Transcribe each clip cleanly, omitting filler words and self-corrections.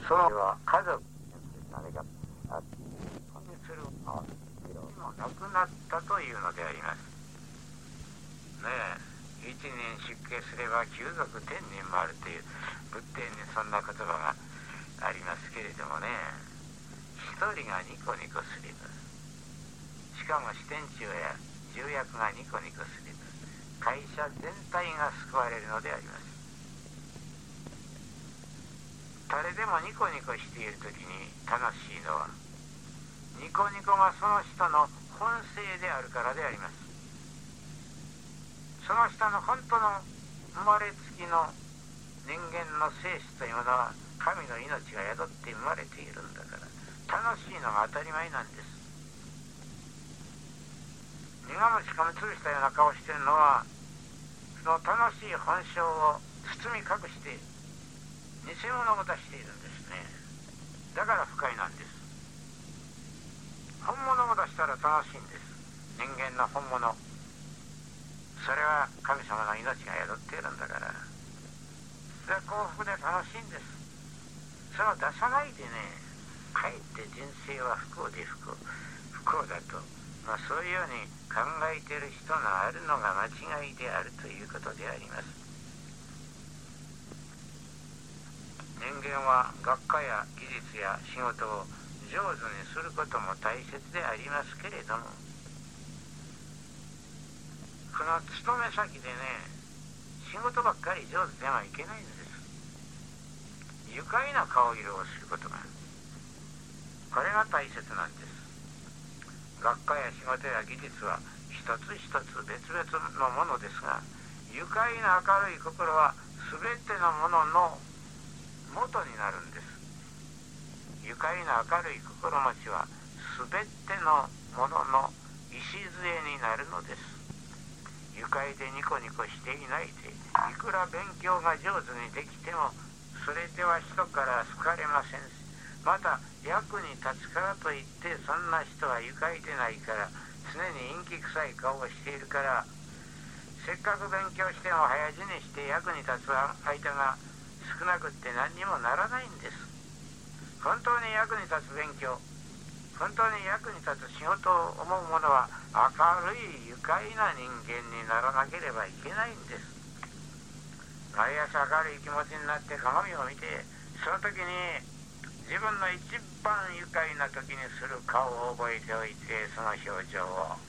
そのは家族何かするもなくなったというのでありますね。え、一人出家すれば九族天人もあるという仏典にそんな言葉がありますけれどもね、一人がニコニコすれば、しかも支店長や重役がニコニコすれば会社全体が救われるのであります。誰でもニコニコしているときに楽しいのは、ニコニコがその人の本性であるからであります。その人の本当の生まれつきの人間の性質というものは神の命が宿って生まれているんだから、楽しいのが当たり前なんです。苦虫かみつぶしたような顔しているのは、その楽しい本性を包み隠して偽物を出しているんですね。だから不快なんです。本物を出したら楽しいんです。人間の本物、それは神様の命が宿っているんだから、それは幸福で楽しいんです。それを出さないでね、かえって人生は不幸で不幸だと、そういうように考えている人があるのが間違いであるということであります。人間は学科や技術や仕事を上手にすることも大切でありますけれども、この勤め先でね、仕事ばっかり上手ではいけないんです。愉快な顔色をすることが、これが大切なんです。学科や仕事や技術は一つ一つ別々のものですが、愉快な明るい心は全てのものの元になるんです。愉快な明るい心持ちは全てのものの礎になるのです。愉快でニコニコしていないで、いくら勉強が上手にできても、それでは人から好かれませんし、また役に立つからといってそんな人は愉快でないから、常に陰気臭い顔をしているから、せっかく勉強しても早死にして役に立つ間が少なくって何にもならないんです。本当に役に立つ勉強、本当に役に立つ仕事を思う者は明るい愉快な人間にならなければいけないんです。毎朝明るい気持ちになって鏡を見て、その時に自分の一番愉快な時にする顔を覚えておいて、その表情を、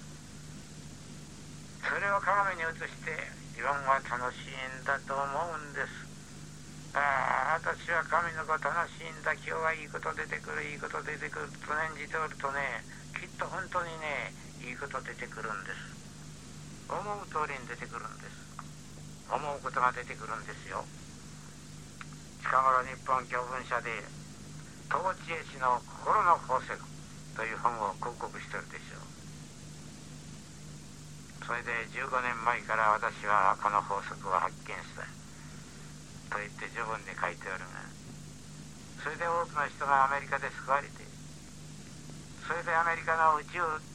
それを鏡に映して自分は楽しいんだと思うんです。私は神の子楽しいんだ、今日はいいこと出てくる、いいこと出てくると念じておるとね、きっと本当にね、いいこと出てくるんです。思う通りに出てくるんです。思うことが出てくるんですよ。近頃日本教文社で東知恵氏の心の宝石という本を広告してるでしょう。それで15年前から私はこの法則を発見したと言って序文に書いておるが、それで多くの人がアメリカで救われて、それでアメリカの宇宙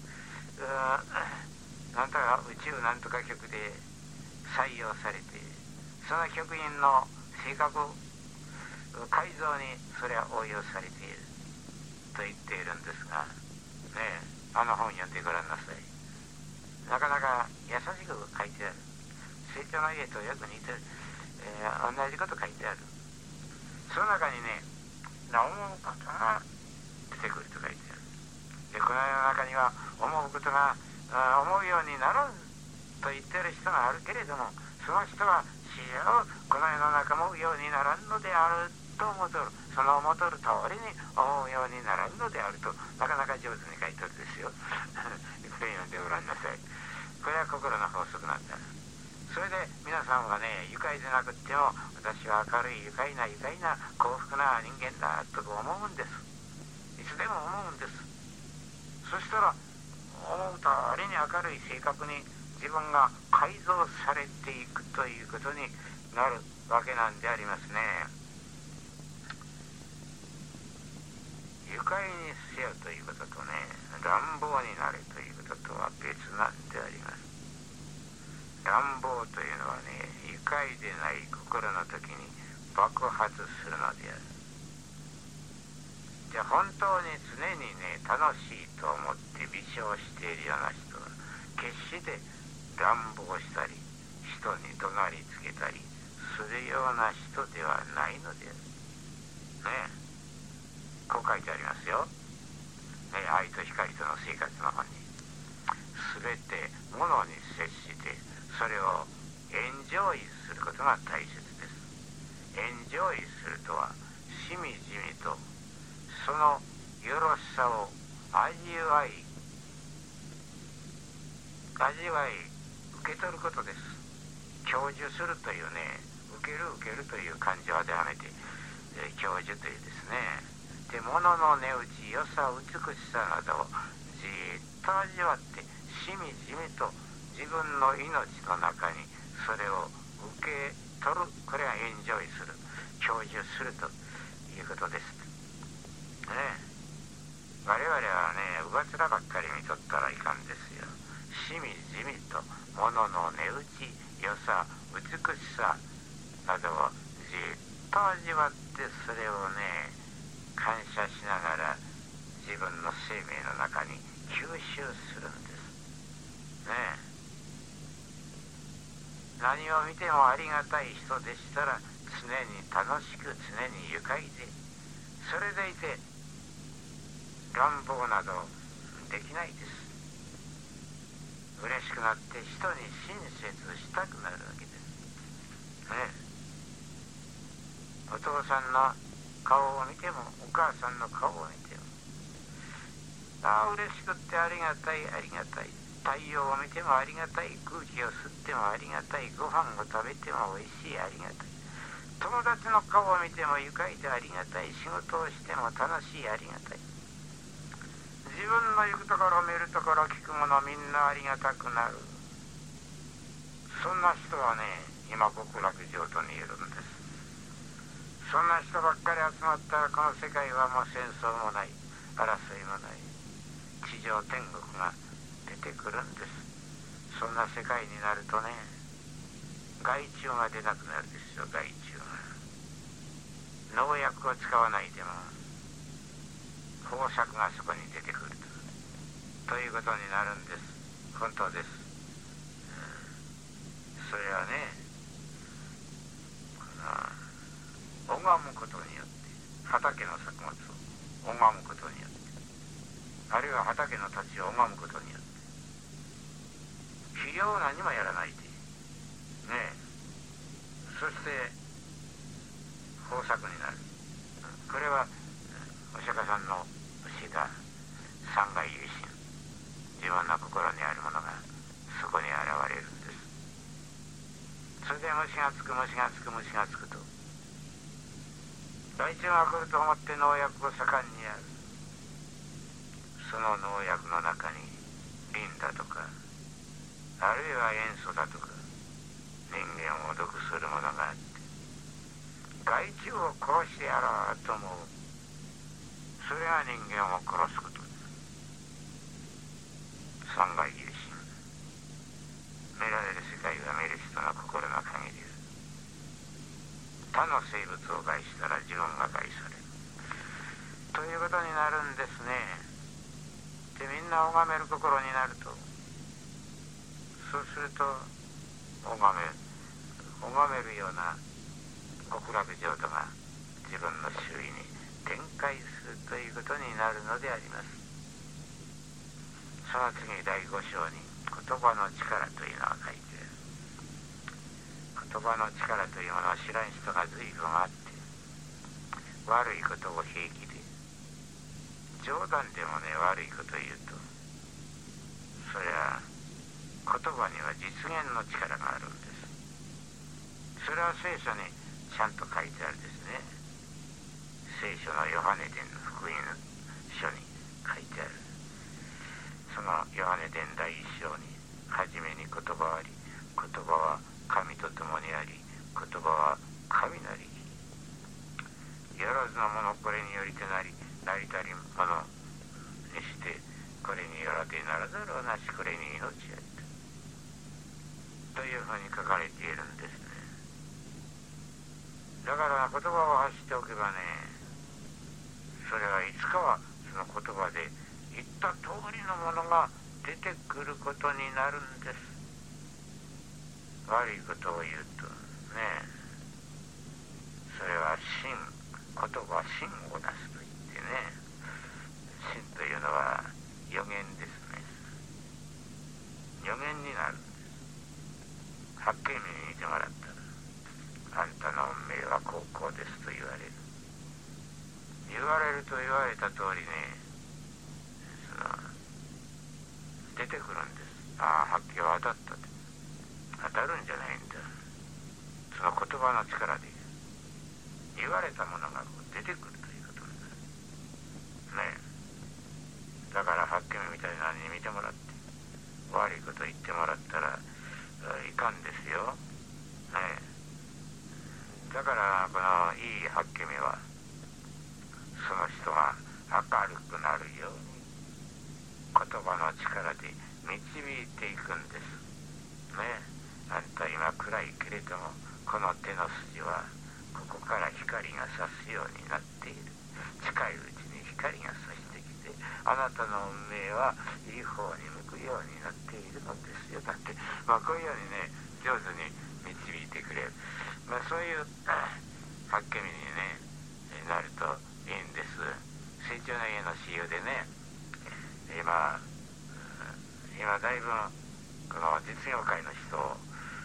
なんとか局で採用されて、その局員の性格改造にそれは応用されていると言っているんですがね、あの本読んでごらんなさい。なかなか優しく書いてある。成長の家とよく似てる、同じこと書いてある。その中にね、思うことが出てくると書いてある。で、この世の中には思うことが思うようにならんと言っている人があるけれども、その人は死をこの世の中もうようにならんのであると思うとる。その思うとる通りに思うようにならんのであると、なかなか上手に書いてるんですよ。これ読んでごらんなさい。これは心の法則なんだ。それで皆さんはね、愉快でなくっても、私は明るい愉快な幸福な人間だと思うんです。いつでも思うんです。そしたら思う通りに明るい性格に自分が改造されていくということになるわけなんでありますね。愉快にせよということとね、乱暴になれということとは別なんであります。乱暴というのはね、愉快でない心の時に爆発するのである。 て本当に常にね楽しいと思って微笑しているような人は決して乱暴したり人に怒鳴りつけたりするような人ではないのでね。こう書いてありますよ、ね、愛と光との生活の本に。すべてものに接してそれをエンジョイすることが大切です。エンジョイするとはしみじみとそのよろしさを味わい受け取ることです。享受するというね、受けるという漢字を当てはめて、享受というですね。で、物の値打ち、良さ、美しさなどをじっと味わってしみじみと自分の命の中にそれを受け取る。これがエンジョイする、享受するということですね。我々はね、上面ばっかり見とったらいかんですよ。しみじみと物の値打ち、良さ、美しさなどをじっと味わってそれをね感謝しながら自分の生命の中に吸収するんですね。何を見てもありがたい人でしたら常に楽しく常に愉快で、それでいて乱暴などできないです。嬉しくなって人に親切したくなるわけですね。お父さんの顔を見てもお母さんの顔を見ても嬉しくってありがたいありがたい。太陽を見てもありがたい、空気を吸ってもありがたい、ご飯を食べてもおいしいありがたい、友達の顔を見ても愉快でありがたい、仕事をしても楽しいありがたい。自分の行くところ見るところ聞くものみんなありがたくなる。そんな人はね今極楽浄土にいるんです。そんな人ばっかり集まったらこの世界はもう戦争もない、争いもない、地上天国が出てくるんです。そんな世界になるとね害虫が出なくなるですよ。害虫が農薬を使わないでも豊作がそこに出てくるということになるんです。本当です。それはね拝むことによって畑の作物を拝むことによって、あるいは畑の土地を拝むことによって肥料を何もやらないでね、そして豊作になる。これはお釈迦さんの教えた三界有心、自分の心にあるものがそこに現れるんです。それで虫がつくと害虫が来ると思って農薬を盛んにやる。その農薬の中にリンだとかあるいは塩素だとか人間を毒するものがあって、害虫を殺してやろうと思う。それが人間を殺すことです。三界有心、見られる世界は見る人の心の限りです。他の生物を害したら自分が害されるということになるんですね。でみんな拝める心になると、そうすると拝めるような極楽浄土が自分の周囲に展開するということになるのであります。その次第5章に言葉の力というのが書いてある。言葉の力というものを知らん人が随分あって、悪いことを平気で冗談でもね悪いことを言うと、それは言葉には実現の力があるんです。それは聖書にちゃんと書いてあるですね。聖書のヨハネ伝の福音書に書いてある。そのヨハネ伝第1章に、はじめに言葉あり、言葉は神と共にあり、言葉は神なり。よらずのものこれによりてなり、なりたりものにして、これによらてならざるをなし、これに命ありというふうに書かれているんですね。だから言葉を発しておけばね、それは偉つかはその言葉で言った通りのものが出てくることになるんです。悪いことを言うとね、それは真、言葉真を出すと言ってね、真というのは予言ですね。予言になるんです。はっきり見てもらったら、あんたの運命はこうですと言われる。言われると言われた通りね、出てくるんです。ああ、発見は当たったって。当たるんじゃないんだ。その言葉の力で言われたものが出てくるということになるね。だから発見みたいなのに見てもらって、悪いこと言ってもらったらいかんですよね。だからこのいい発見はその人が明るくなるように言葉の力で導いていくんですね。あんた今暗いけれども、この手の筋はここから光が差すようになっている。近いうちに光が差してきて、あなたの運命はいい方に向くようになっているのですよ。だって、こういうようにね、上手に導いてくれる、そういう発見にねなるといいんです。成長の家の私有でね、今だいぶこの実業界の人を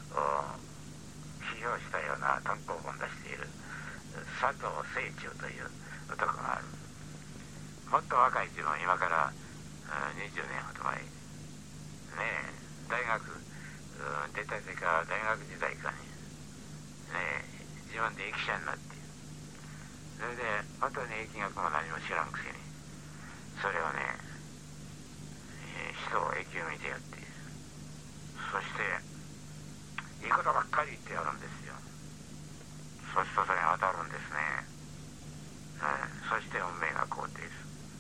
批評したような単行本を出している佐藤清張という男がある。もっと若い自分、今から20年ほど前ね、大学出たてか大学時代かにね、自分で駅舎になって、それで本当に疫学も何も知らんくせにそれをね、人を駅を見てやって、そしていいことばっかり言ってやるんですよ。そうするとそれが当たるんですね。そして運命が肯定する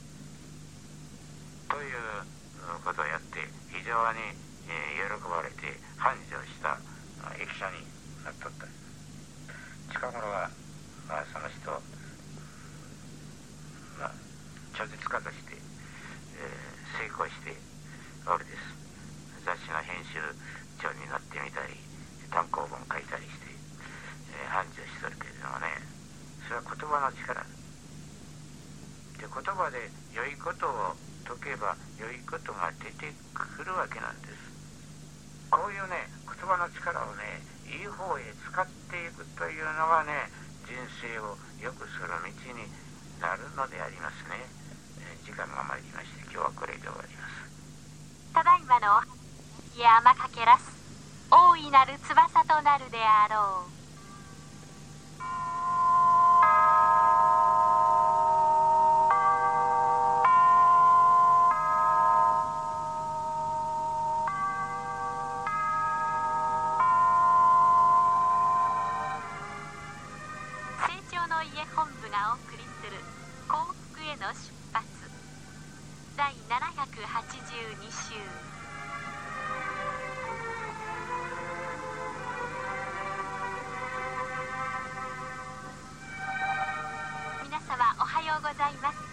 ということをやって、非常に喜ばれて繁盛した駅舎になっとった。近頃はその人著述家として、成功しておるです。雑誌の編集長になってみたり、単行本書いたりして、繁盛しとるけれどもね、それは言葉の力で、言葉で良いことを解けば良いことが出てくるわけなんです。こういうね、言葉の力をね、いい方へ使っていくというのがね、人生を良くする道になるのでありますね。時間が参りまして、今日はこれで終わります。 ただいまの山かけらす大いなる翼となるであろう。成長の家本部がお送りする幸福への出発第782週。皆様おはようございます。